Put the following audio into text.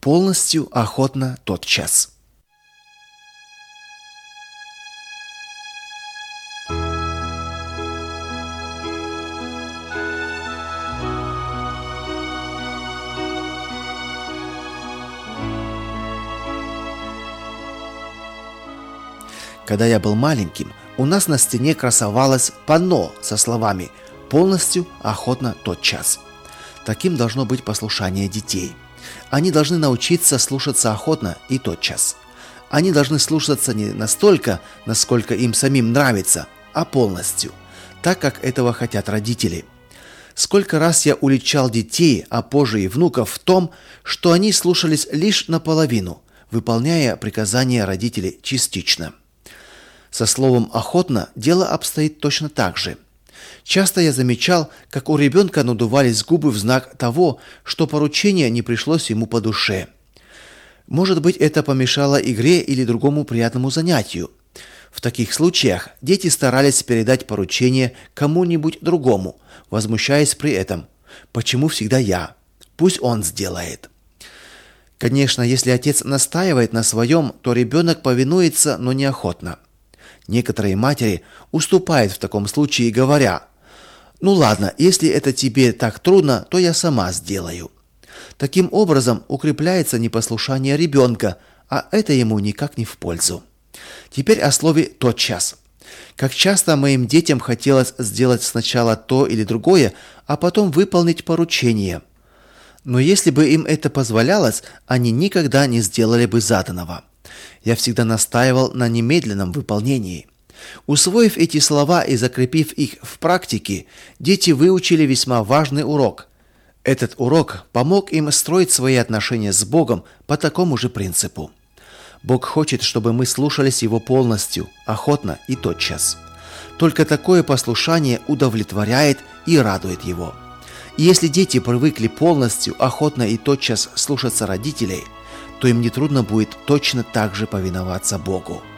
полностью, охотно, тотчас. Когда я был маленьким, у нас на стене красовалось панно со словами «полностью, охотно, тотчас». Таким должно быть послушание детей. Они должны научиться слушаться охотно и тотчас. Они должны слушаться не настолько, насколько им самим нравится, а полностью, так как этого хотят родители. Сколько раз я уличал детей, а позже и внуков в том, что они слушались лишь наполовину, выполняя приказания родителей частично. Со словом «охотно» дело обстоит точно так же. Часто я замечал, как у ребенка надувались губы в знак того, что поручение не пришлось ему по душе. Может быть, это помешало игре или другому приятному занятию. В таких случаях дети старались передать поручение кому-нибудь другому, возмущаясь при этом: «Почему всегда я? Пусть он сделает». Конечно, если отец настаивает на своем, то ребенок повинуется, но неохотно. Некоторые матери уступают в таком случае, говоря: «Ну ладно, если это тебе так трудно, то я сама сделаю». Таким образом укрепляется непослушание ребенка, а это ему никак не в пользу. Теперь о слове «тотчас». Как часто моим детям хотелось сделать сначала то или другое, а потом выполнить поручение. Но если бы им это позволялось, они никогда не сделали бы заданного. Я всегда настаивал на немедленном выполнении. Усвоив эти слова и закрепив их в практике, дети выучили весьма важный урок. Этот урок помог им строить свои отношения с Богом по такому же принципу. Бог хочет, чтобы мы слушались Его полностью, охотно и тотчас. Только такое послушание удовлетворяет и радует Его. И если дети привыкли полностью, охотно и тотчас слушаться родителей, то им нетрудно будет точно так же повиноваться Богу.